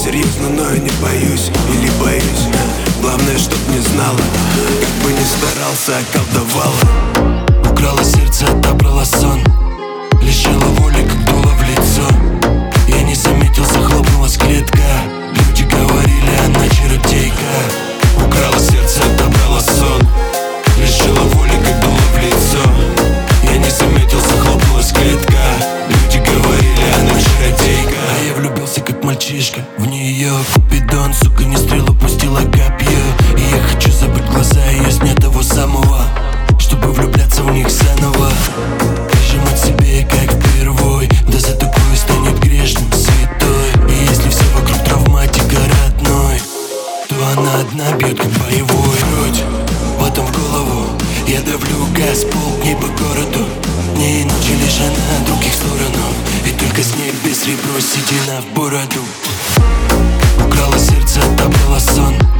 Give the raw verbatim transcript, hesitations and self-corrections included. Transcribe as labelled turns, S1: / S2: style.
S1: серьезно, но я не боюсь или боюсь. Главное, чтоб не знала, как бы ни старался, околдовала.
S2: Украла сердце, отобрала сон, лишила воли, как дуло в лицо. Я не заметил, захлопнулась клетка. Люди говорили, она чародейка.
S1: Украла сердце, отобрала сон, лишила воли, как дуло в лицо. Я не заметил, захлопнулась клетка. Люди говорили, она чародейка.
S2: А я влюбился, как мальчишка, в нее. Купидон, сука, не стрелу, пустила копье. И я хочу забыть глаза ее с дня того самого, чтобы влюбляться в них заново. Прижимать себе, как впервой, да за такое станет грешным святой. И если все вокруг травматика родной, то она одна бьет, как боевой. Грудь, потом в голову, я давлю газ, пол к ней по городу. Дни и ночи лишь она, других сторону. И только с ней без ребро, седина в бороду. Украла сердце, отобрала сон,